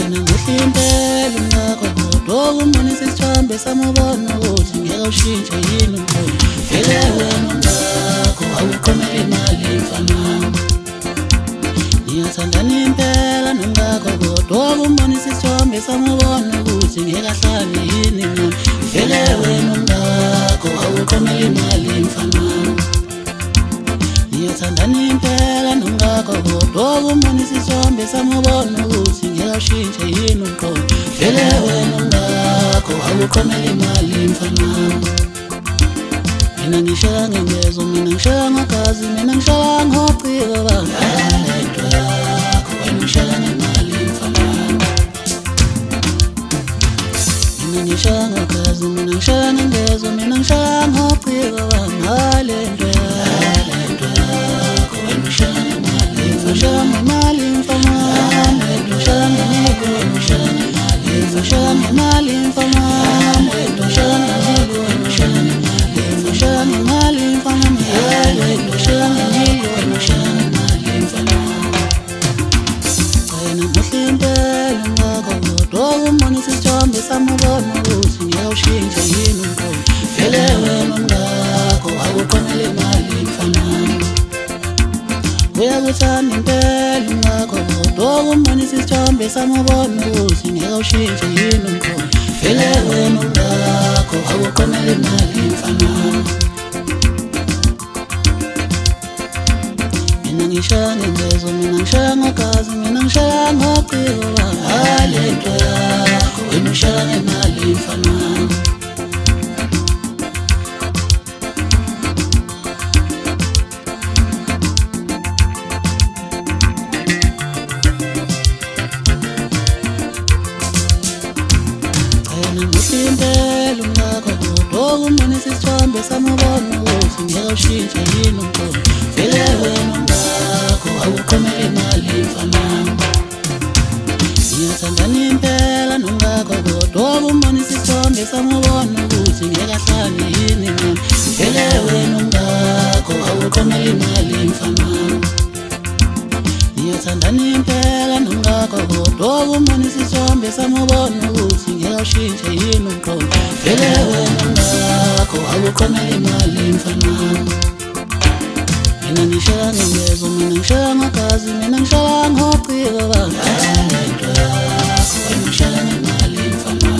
Wena muhle impela ungakho kodwa ukumbonisa isithombe samubona ukuthi ngeke ushintshe yini umkhulu. Vele wena ungakho awuqomela imali mfana. Ngiyathandana impela nongakho kodwa ukumbonisa isithombe samubona ukuthi ngeke ahlale yini mama. Vele wena ungakho awuqomela imali mfana. Ngiyathandana impela nongakho kodwa ukumbonisa isithombe samubona ukuthi ngeke ushintshe yini umqondo. Vele wena ungakho awuqomela imali mfana. Mina ngishaya ngengezo, mina ngishaya ngagazi, mina ngishaya ngoqhiko bangalento yakho. Wena ngishaya ngemali mfana. Mina ngishaya ngagazi, mina ngishaya ngengezo, mina ngishaya ngoqhiko bangalento yakho. Wena ngishaya ngemali, ngishaya ngemali mfana. Ngishaya ngemali, ngishaya ngemali, ngishaya ngemali mfana. Ngishaya ngemali, ngishaya ngemali. Ngishaya ngemali mfana. Ngishaya ngemali, ngishaya ngemali mfana. Wena muhle impela ungakho kodwa ukumbonisa isithombe samubona ukuthi ngeke ushintshe yini umqondo. Vele wena ungakho awuqomela imali mfana. Uyakuthanda impela ungakho kodwa ukumbonisa isithombe samubona ukuthi ngeke ushintshe yini umqondo. Vele wena ungakho awuqomela imali mfana. Mina ngishaya ngengezo, mina ngishaya ngagazi, mina ngishaya ngoqhiko bangalento yakho. Wena ngishaya ngemali mfana. Wena muhle impela ungakho kodwa ukumbonisa isithombe samubona ukuthi ngeke ushintshe yini umqondo. Vele wena ungakho awuqomela imali mfana. Ngiyathandana impela nongakho kodwa ukumbonisa isithombe samubona ukuthi ngeke ahlale yini mama. Vele wena ungakho awuqomela imali mfana. Ngiyathandana impela nongakho kodwa ukumbonisa isithombe samubona ukuthi ngeke ushintshe yini umqondo. Vele wena ungakho awuqomela imali mfana. Mina ngishaya ngengezo, mina ngishaya ngagazi, mina ngishaya ngoqhiko bangalento yakho. Wena ngishaya ngemali mfana.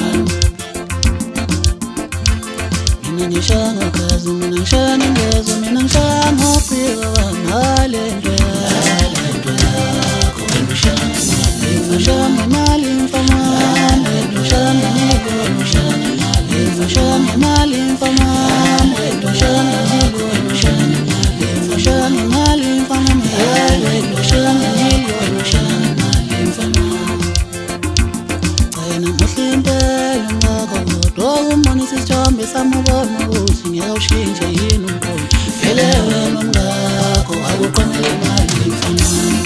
Mina ngishaya ngagazi, mina ngishaya ngengezo, mina ngishaya ngoqhiko bangalento yakho. Wena ngishaya ngemali, ngishaya ngemali mfana. Ngishaya ngemali, ngishaya ngemali, ngishaya ngemali mfana. Ngishaya ngemali, ngishaya ngemali. Ngishaya ngemali mfana. Ngishaya ngemali, ngishaya ngemali mfana. Wena muhle impela ungakho kodwa ukumbonisa isithombe samubona ukuthi ngeke ushintshe yini umqondo. Vele wena ungakho awuqomela imali mfana.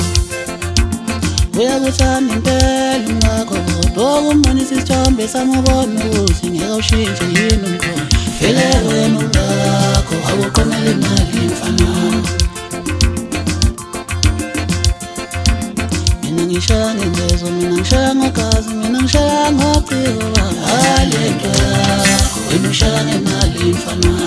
Uyakuthanda impela ungakho kodwa ukumbonisa isithombe samubona ukuthi ngeke ushintshe yini umqondo. Vele wena ungakho awuqomela imali mfana. Mina ngishaya ngengezo, mina ngishaya ngagazi, mina ngishaya ngoqhiko bangalento yakho. Wena ngishaya ngemali mfana.